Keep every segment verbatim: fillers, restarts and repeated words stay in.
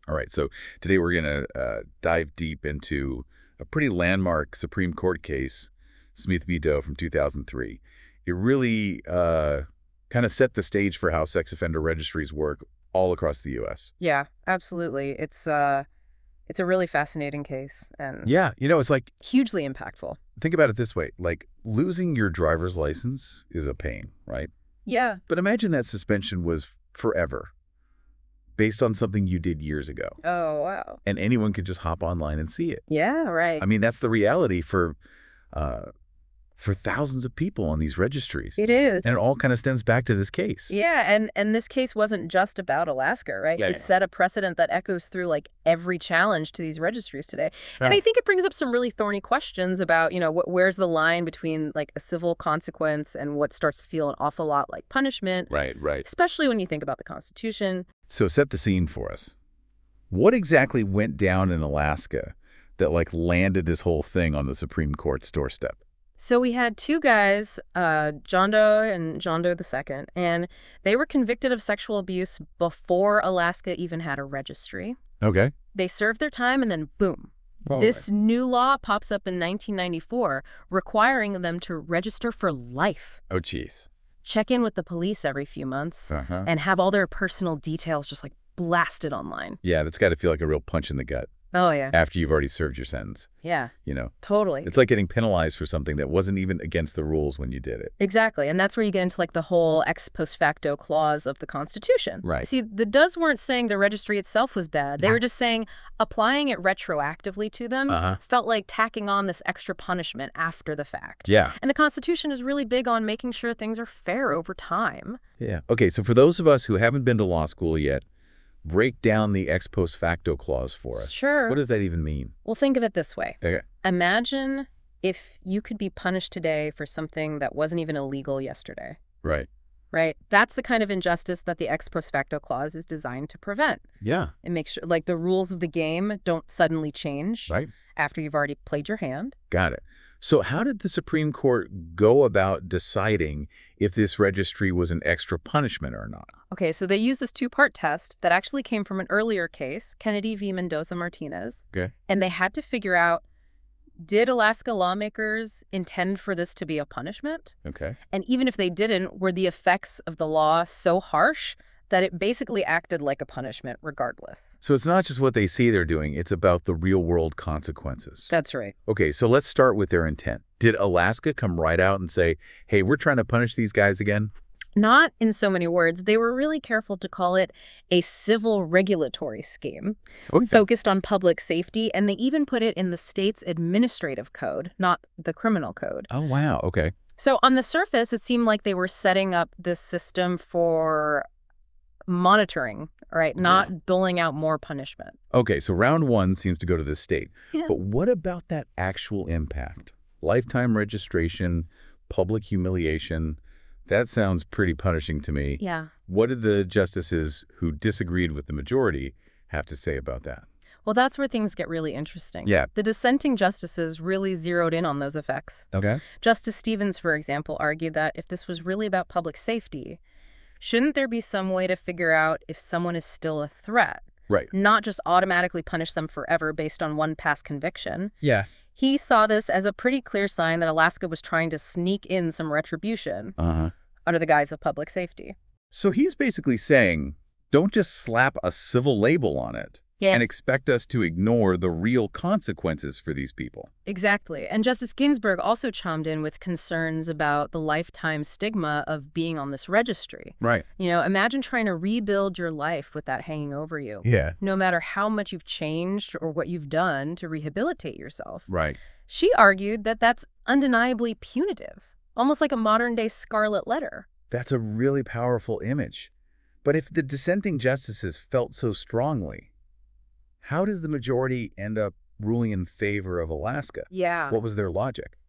All right, so today we're going to uh, dive deep into a pretty landmark Supreme Court case, Smith v. Doe from two thousand three. It really uh, kind of set the stage for how sex offender registries work all across the U S. Yeah, absolutely. It's uh, it's a really fascinating case and Yeah, you know, it's like, hugely impactful. think about it this way. Like, losing your driver's license is a pain, right? Yeah. But imagine that suspension was forever, based on something you did years ago. Oh, wow. And anyone could just hop online and see it. Yeah, right. I mean, that's the reality for uh, for thousands of people on these registries. It is. And it all kind of stems back to this case. Yeah, and and this case wasn't just about Alaska, right? Yeah, it yeah. set a precedent that echoes through like every challenge to these registries today. And Yeah. I think it brings up some really thorny questions about, you know, wh where's the line between like a civil consequence and what starts to feel an awful lot like punishment, Right, right. especially when you think about the Constitution. So set the scene for us. What exactly went down in Alaska that, like, landed this whole thing on the Supreme Court's doorstep? So we had two guys, uh, John Doe and John Doe the Second, and they were convicted of sexual abuse before Alaska even had a registry. Okay. They served their time and then boom. All This new law pops up in nineteen ninety-four, requiring them to register for life, Oh, jeez. check in with the police every few months, Uh-huh. and have all their personal details just like blasted online. Yeah, that's got to feel like a real punch in the gut Oh, yeah. after you've already served your sentence, Yeah, you know? totally. It's like getting penalized for something that wasn't even against the rules when you did it. Exactly. And that's where you get into like the whole ex post facto clause of the Constitution. Right. See, the does weren't saying the registry itself was bad. They Yeah. were just saying applying it retroactively to them Uh-huh. felt like tacking on this extra punishment after the fact. Yeah. And the Constitution is really big on making sure things are fair over time. Yeah. Okay, so for those of us who haven't been to law school yet, break down the ex post facto clause for us. Sure. What does that even mean? Well, think of it this way. Okay. Imagine if you could be punished today for something that wasn't even illegal yesterday, Right. right? That's the kind of injustice that the ex post facto clause is designed to prevent. Yeah. It makes sure, like, the rules of the game don't suddenly change Right. after you've already played your hand. Got it. So how did the Supreme Court go about deciding if this registry was an extra punishment or not? Okay, so they use this two-part test that actually came from an earlier case, Kennedy v. Mendoza-Martinez. Okay. And they had to figure out, did Alaska lawmakers intend for this to be a punishment? Okay. And even if they didn't, were the effects of the law so harsh that it basically acted like a punishment regardless? So it's not just what they see they're doing, it's about the real-world consequences. That's right. Okay, so let's start with their intent. Did Alaska come right out and say, hey, we're trying to punish these guys again? Not in so many words. They were really careful to call it a civil regulatory scheme Okay. focused on public safety, and they even put it in the state's administrative code, not the criminal code. Oh, wow. Okay. So on the surface, it seemed like they were setting up this system for monitoring, right? Not doling out more punishment. Okay, so round one seems to go to the state. Yeah. But what about that actual impact? Lifetime registration, public humiliation. That sounds pretty punishing to me. Yeah. What did the justices who disagreed with the majority have to say about that? Well, that's where things get really interesting. Yeah. The dissenting justices really zeroed in on those effects. Okay. Justice Stevens, for example, argued that if this was really about public safety, shouldn't there be some way to figure out if someone is still a threat, Right. not just automatically punish them forever based on one past conviction? Yeah. He saw this as a pretty clear sign that Alaska was trying to sneak in some retribution Uh-huh. under the guise of public safety. So he's basically saying, don't just slap a civil label on it Yeah. and expect us to ignore the real consequences for these people. Exactly. And Justice Ginsburg also chimed in with concerns about the lifetime stigma of being on this registry. Right. You know, imagine trying to rebuild your life with that hanging over you, Yeah. no matter how much you've changed or what you've done to rehabilitate yourself. Right. She argued that that's undeniably punitive, almost like a modern-day scarlet letter. That's a really powerful image. But if the dissenting justices felt so strongly, how does the majority end up ruling in favor of Alaska? Yeah. What was their logic?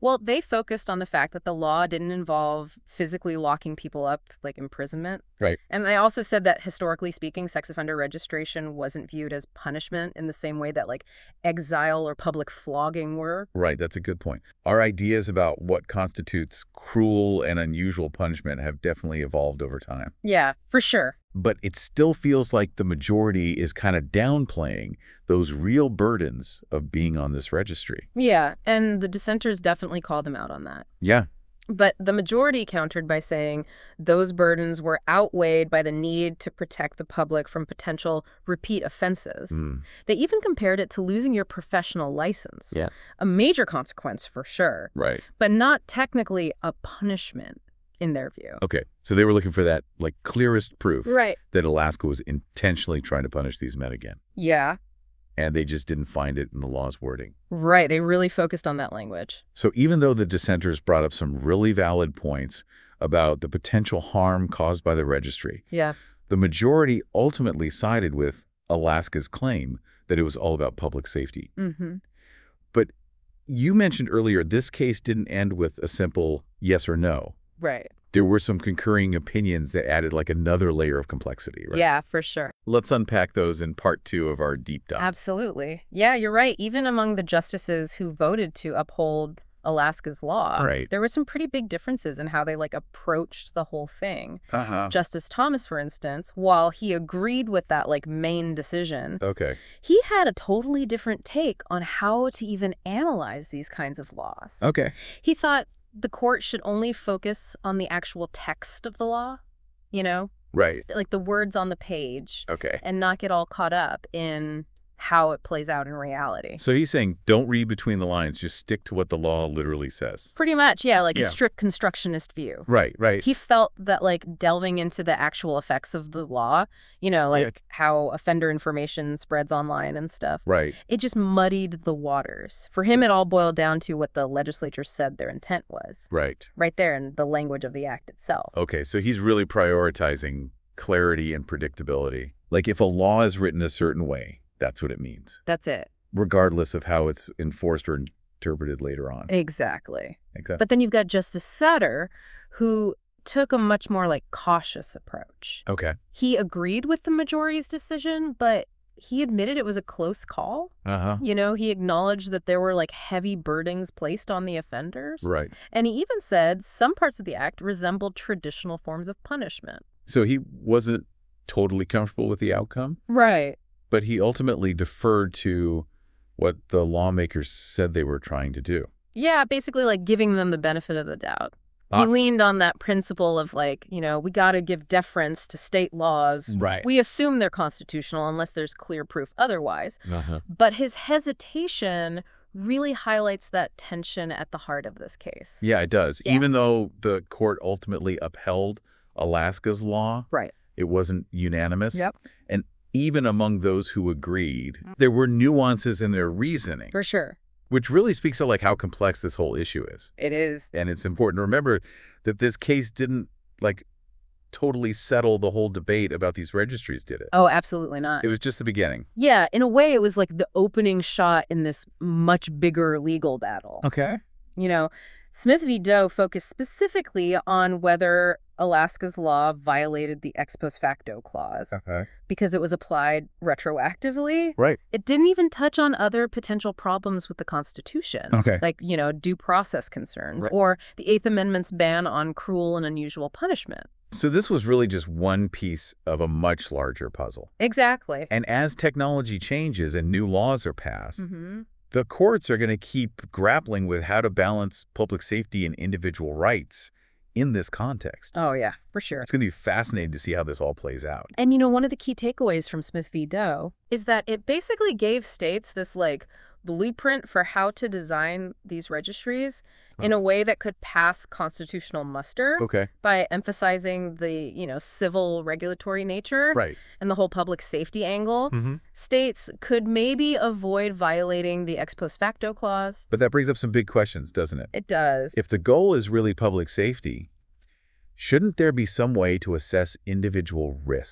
Well, they focused on the fact that the law didn't involve physically locking people up, like imprisonment. Right. And they also said that, historically speaking, sex offender registration wasn't viewed as punishment in the same way that, like, exile or public flogging were. Right, that's a good point. Our ideas about what constitutes cruel and unusual punishment have definitely evolved over time. Yeah, for sure. But it still feels like the majority is kind of downplaying those real burdens of being on this registry. Yeah, and the dissenters definitely call them out on that. Yeah. But the majority countered by saying those burdens were outweighed by the need to protect the public from potential repeat offenses. Mm. They even compared it to losing your professional license. Yeah. A major consequence for sure, Right. but not technically a punishment in their view. Okay, so they were looking for that, like, clearest proof Right. that Alaska was intentionally trying to punish these men again. Yeah. And they just didn't find it in the law's wording. Right. They really focused on that language. So even though the dissenters brought up some really valid points about the potential harm caused by the registry, Yeah. the majority ultimately sided with Alaska's claim that it was all about public safety. Mm-hmm. But you mentioned earlier this case didn't end with a simple yes or no. Right. There were some concurring opinions that added like another layer of complexity, right? Yeah, for sure. Let's unpack those in part two of our deep dive. Absolutely. Yeah, you're right. Even among the justices who voted to uphold Alaska's law, Right. there were some pretty big differences in how they like approached the whole thing. Uh-huh. Justice Thomas, for instance, while he agreed with that like main decision, Okay. he had a totally different take on how to even analyze these kinds of laws. Okay. He thought the court should only focus on the actual text of the law, you know, Right. like the words on the page, Okay. and not get all caught up in how it plays out in reality. So he's saying don't read between the lines, just stick to what the law literally says. Pretty much, yeah, like Yeah. a strict constructionist view. Right, right. He felt that like delving into the actual effects of the law, you know, like Yeah. how offender information spreads online and stuff, Right. it just muddied the waters. For him, it all boiled down to what the legislature said their intent was, Right. right there in the language of the act itself. Okay, so he's really prioritizing clarity and predictability. Like if a law is written a certain way, that's what it means, That's it. regardless of how it's enforced or interpreted later on. Exactly. Exactly. But then you've got Justice Sutter, who took a much more like cautious approach. Okay. He agreed with the majority's decision, but he admitted it was a close call. Uh-huh. You know, he acknowledged that there were like heavy burdens placed on the offenders. Right. And he even said some parts of the act resembled traditional forms of punishment. So he wasn't totally comfortable with the outcome, Right. but he ultimately deferred to what the lawmakers said they were trying to do. Yeah, basically like giving them the benefit of the doubt. Ah. He leaned on that principle of like, you know, we got to give deference to state laws. Right. We assume they're constitutional unless there's clear proof otherwise. Uh-huh. But his hesitation really highlights that tension at the heart of this case. Yeah, it does. Yeah. Even though the court ultimately upheld Alaska's law, Right. it wasn't unanimous. Yep. And even among those who agreed, there were nuances in their reasoning, For sure. which really speaks to like how complex this whole issue is. It is. And it's important to remember that this case didn't like totally settle the whole debate about these registries, did it? Oh, absolutely not. It was just the beginning. Yeah, in a way, it was like the opening shot in this much bigger legal battle. Okay. You know, Smith v. Doe focused specifically on whether Alaska's law violated the ex post facto clause Okay. because it was applied retroactively. Right. It didn't even touch on other potential problems with the Constitution, Okay. like, you know, due process concerns Right. or the Eighth Amendment's ban on cruel and unusual punishment. So this was really just one piece of a much larger puzzle. Exactly. And as technology changes and new laws are passed, Mm-hmm. the courts are going to keep grappling with how to balance public safety and individual rights in this context. Oh, yeah, for sure. It's going to be fascinating to see how this all plays out. And, you know, one of the key takeaways from Smith v. Doe is that it basically gave states this, like, blueprint for how to design these registries in a way that could pass constitutional muster Okay. by emphasizing the, you know, civil regulatory nature Right. and the whole public safety angle. Mm-hmm. States could maybe avoid violating the ex post facto clause. But that brings up some big questions, doesn't it? It does. If the goal is really public safety, shouldn't there be some way to assess individual risk?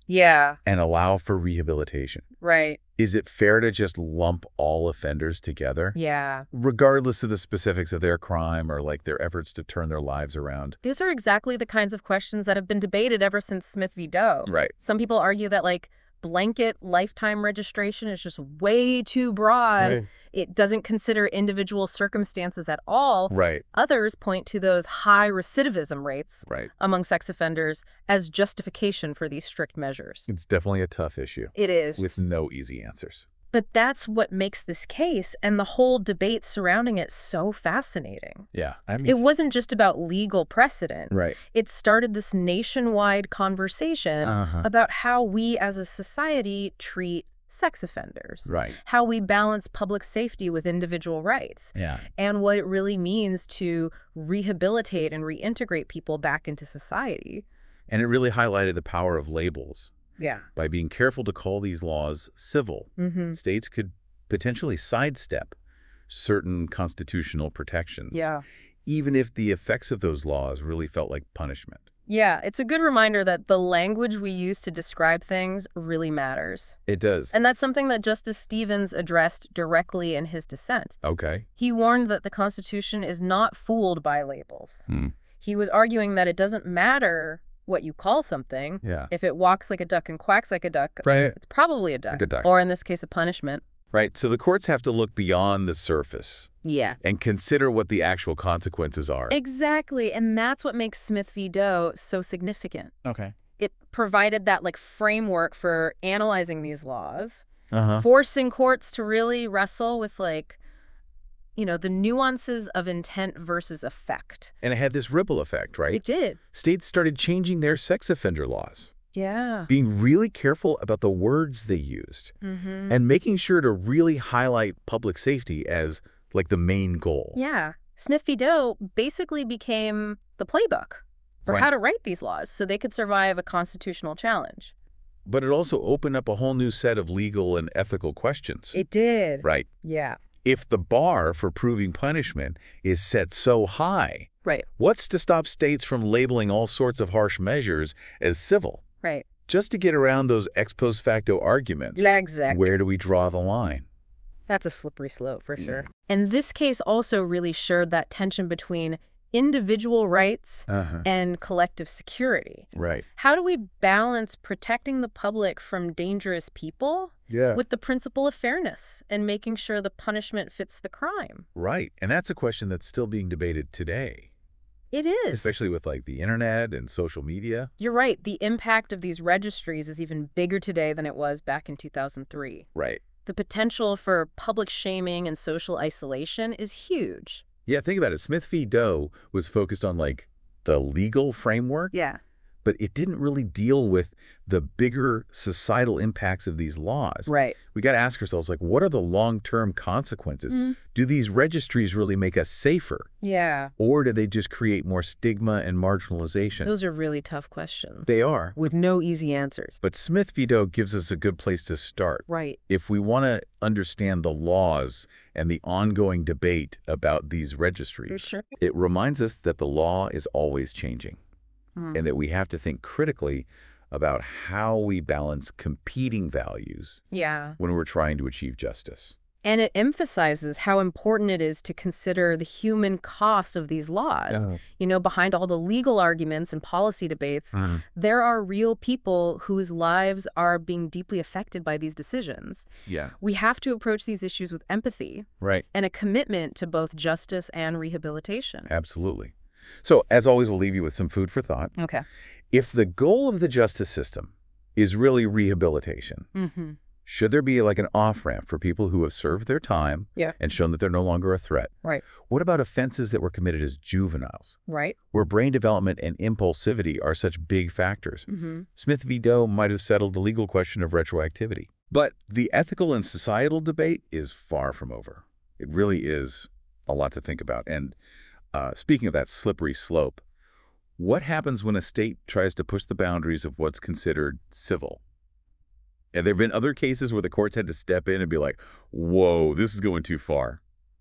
Yeah, and allow for rehabilitation. right. Is it fair to just lump all offenders together, Yeah. regardless of the specifics of their crime or like their efforts to turn their lives around? These are exactly the kinds of questions that have been debated ever since Smith v. Doe. Right. Some people argue that, like, blanket lifetime registration is just way too broad. Right. It doesn't consider individual circumstances at all. Right. Others point to those high recidivism rates Right. among sex offenders as justification for these strict measures. It's definitely a tough issue It is. with no easy answers. But that's what makes this case and the whole debate surrounding it so fascinating. Yeah. I mean, It wasn't just about legal precedent. right. It started this nationwide conversation Uh-huh. about how we as a society treat sex offenders, Right. how we balance public safety with individual rights, Yeah. and what it really means to rehabilitate and reintegrate people back into society. And it really highlighted the power of labels. Yeah. By being careful to call these laws civil, Mm-hmm. states could potentially sidestep certain constitutional protections, Yeah. even if the effects of those laws really felt like punishment. Yeah, it's a good reminder that the language we use to describe things really matters. It does. And that's something that Justice Stevens addressed directly in his dissent. Okay. He warned that the Constitution is not fooled by labels. Hmm. He was arguing that it doesn't matter what you call something. Yeah. If it walks like a duck and quacks like a duck, Right. it's probably a duck. Like a duck. Or in this case, a punishment. Right. So the courts have to look beyond the surface Yeah. and consider what the actual consequences are. Exactly. And that's what makes Smith v. Doe so significant. Okay. It provided that like framework for analyzing these laws, Uh-huh. forcing courts to really wrestle with like, you know, the nuances of intent versus effect. And it had this ripple effect, right? It did. States started changing their sex offender laws, Yeah. being really careful about the words they used, Mm-hmm. and making sure to really highlight public safety as like the main goal. Yeah. Smith v. Doe basically became the playbook for Right. how to write these laws so they could survive a constitutional challenge. But it also opened up a whole new set of legal and ethical questions. It did. Right. Yeah. If the bar for proving punishment is set so high, Right. what's to stop states from labeling all sorts of harsh measures as civil? Right. Just to get around those ex post facto arguments. Exactly. Where do we draw the line? That's a slippery slope for sure. And this case also really showed that tension between individual rights Uh-huh. and collective security. Right. How do we balance protecting the public from dangerous people Yeah. with the principle of fairness and making sure the punishment fits the crime? Right. And that's a question that's still being debated today, It is. especially with like the internet and social media. You're right. The impact of these registries is even bigger today than it was back in two thousand three. Right. The potential for public shaming and social isolation is huge. Yeah, think about it. Smith v. Doe was focused on like the legal framework, Yeah. but it didn't really deal with the bigger societal impacts of these laws. Right. We got to ask ourselves, like, what are the long-term consequences? Mm. Do these registries really make us safer? Yeah. Or do they just create more stigma and marginalization? Those are really tough questions. They are. With no easy answers. But Smith v. Doe gives us a good place to start. Right. If we want to understand the laws and the ongoing debate about these registries, Sure. it reminds us that the law is always changing Mm. and that we have to think critically about how we balance competing values Yeah. when we're trying to achieve justice. And it emphasizes how important it is to consider the human cost of these laws. You know, behind all the legal arguments and policy debates, there are real people whose lives are being deeply affected by these decisions. Yeah. We have to approach these issues with empathy Right. and a commitment to both justice and rehabilitation. Absolutely. So, as always, we'll leave you with some food for thought. Okay. If the goal of the justice system is really rehabilitation, Mm-hmm. should there be like an off-ramp for people who have served their time Yeah. and shown that they're no longer a threat? Right. What about offenses that were committed as juveniles, Right. where brain development and impulsivity are such big factors? Mm-hmm. Smith v. Doe might have settled the legal question of retroactivity. But the ethical and societal debate is far from over. It really is a lot to think about. And uh, speaking of that slippery slope, what happens when a state tries to push the boundaries of what's considered civil? And there have been other cases where the courts had to step in and be like, whoa, this is going too far.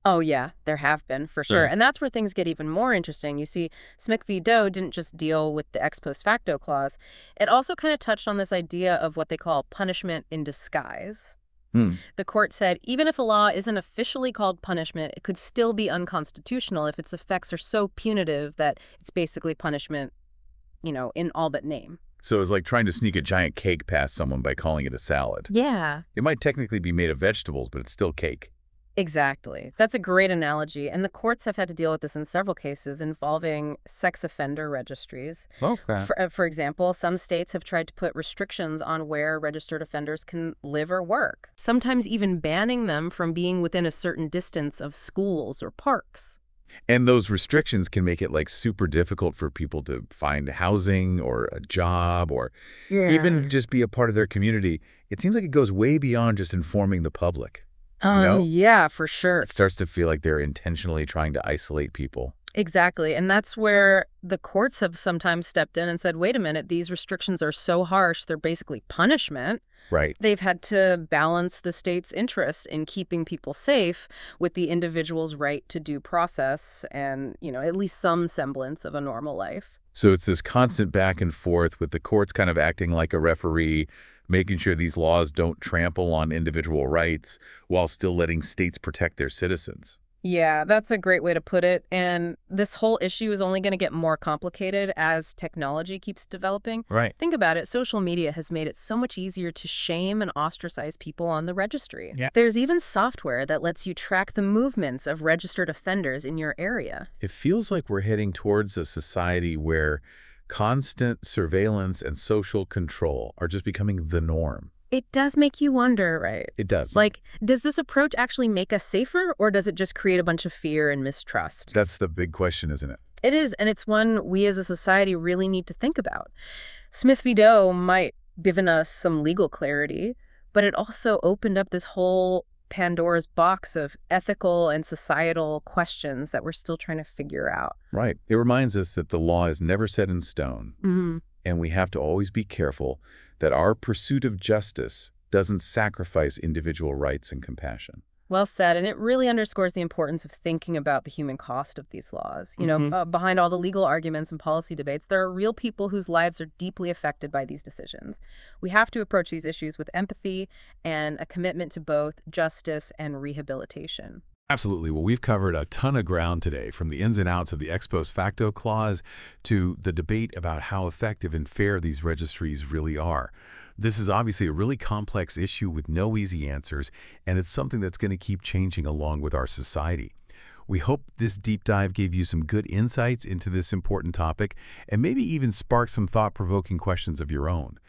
Oh, yeah, there have been, for sure. Right. And that's where things get even more interesting. You see, Smith v. Doe didn't just deal with the ex post facto clause. It also kind of touched on this idea of what they call punishment in disguise. Hmm. The court said even if a law isn't officially called punishment, it could still be unconstitutional if its effects are so punitive that it's basically punishment, you know, in all but name. So it's like trying to sneak a giant cake past someone by calling it a salad. Yeah. It might technically be made of vegetables, but it's still cake. Exactly. That's a great analogy. And the courts have had to deal with this in several cases involving sex offender registries. Okay. For, uh, for example, some states have tried to put restrictions on where registered offenders can live or work, sometimes even banning them from being within a certain distance of schools or parks. And those restrictions can make it like super difficult for people to find housing or a job or even just be a part of their community. It seems like it goes way beyond just informing the public. Oh, know? yeah, for sure. It starts to feel like they're intentionally trying to isolate people. Exactly. And that's where the courts have sometimes stepped in and said, wait a minute, these restrictions are so harsh, they're basically punishment. Right. They've had to balance the state's interest in keeping people safe with the individual's right to due process and, you know, at least some semblance of a normal life. So it's this constant back and forth with the courts kind of acting like a referee, making sure these laws don't trample on individual rights while still letting states protect their citizens. Yeah, that's a great way to put it. And this whole issue is only going to get more complicated as technology keeps developing. Right. Think about it. Social media has made it so much easier to shame and ostracize people on the registry. Yeah. There's even software that lets you track the movements of registered offenders in your area. It feels like we're heading towards a society where constant surveillance and social control are just becoming the norm. It does make you wonder, right? It does. Like, does this approach actually make us safer, or does it just create a bunch of fear and mistrust? That's the big question, isn't it? It is, and it's one we as a society really need to think about. Smith v. Doe might have given us some legal clarity, but it also opened up this whole Pandora's box of ethical and societal questions that we're still trying to figure out. Right. It reminds us that the law is never set in stone, Mm-hmm. and we have to always be careful that our pursuit of justice doesn't sacrifice individual rights and compassion. Well said, and it really underscores the importance of thinking about the human cost of these laws. You know, Mhm. uh, behind all the legal arguments and policy debates, there are real people whose lives are deeply affected by these decisions. We have to approach these issues with empathy and a commitment to both justice and rehabilitation. Absolutely. Well, we've covered a ton of ground today, from the ins and outs of the ex post facto clause to the debate about how effective and fair these registries really are. This is obviously a really complex issue with no easy answers, and it's something that's going to keep changing along with our society. We hope this deep dive gave you some good insights into this important topic and maybe even sparked some thought-provoking questions of your own.